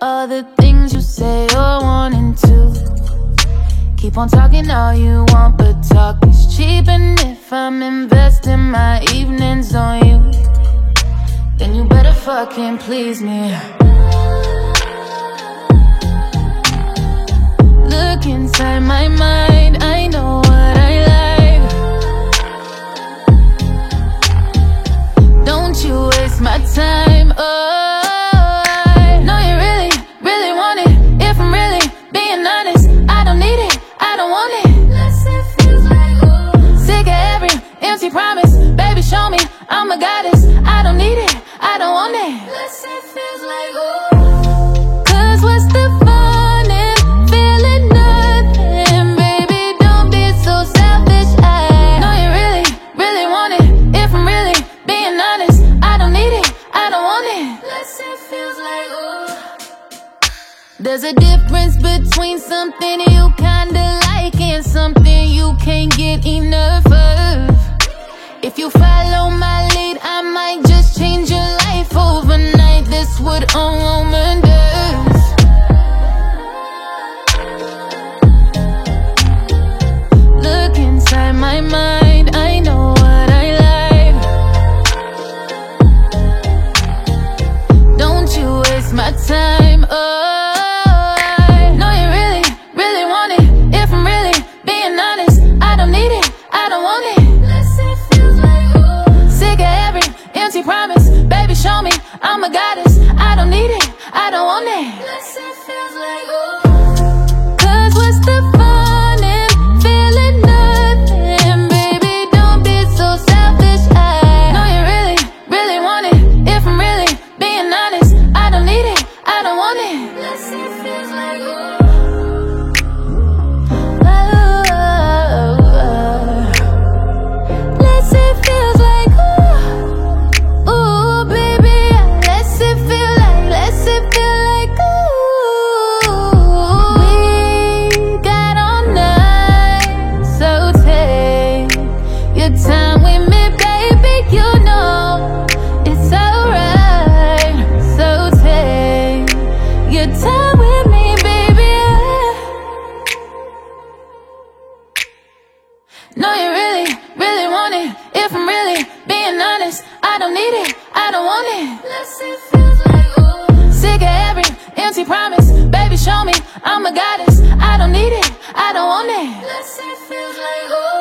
all the things you say you're wanting to. Keep on talking all you want, but talk is cheap. And if I'm investing my evenings on you, then you better fucking please me. Look inside my mind, I know what I like. Don't you waste my time, oh. I know you really, really want it. If I'm really being honest, I don't need it, I don't want it. Sick of every empty promise, baby show me I'm a goddess. I don't need it, I don't want it. Cause what's the fun in feeling nothing? Baby, don't be so selfish. I know you really, really want it. If I'm really being honest, I don't need it, I don't want it. There's a difference between something you kinda like and something you can't get enough of. If you follow my lead, I might just change your life overnight. This what a woman does. Look inside my mind, I know what I like. Don't you waste my time, oh. I know you really, really want it. If I'm really being honest, I don't need it, I don't want it. Sick of every empty promise, baby show me I'm a goddess. I don't need it, I don't want it. Cause what's the fun in feeling nothing? Baby, don't be so selfish. I know you really, really want it. If I'm really being honest, I don't need it, I don't want it. Let's it feels like ooh, ooh baby, let's it feel like ooh. We got all night, so take your time with me, baby. You know it's alright, so take your time with me, baby. Know you really, really want it. If I'm really being honest, I don't need it, I don't want it. Sick of every empty promise, baby show me I'm a goddess. I don't need it, I don't want it.